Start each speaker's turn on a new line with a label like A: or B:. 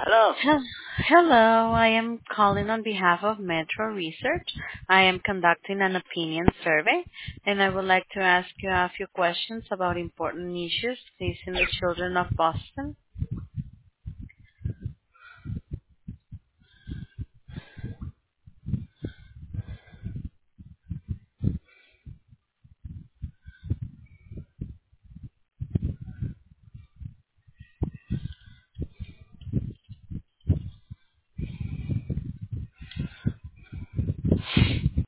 A: Hello.
B: Hel- Hello, I am calling on behalf of Metro Research. I am conducting an opinion survey, and I would like to ask you a few questions about important issues facing the children of Boston.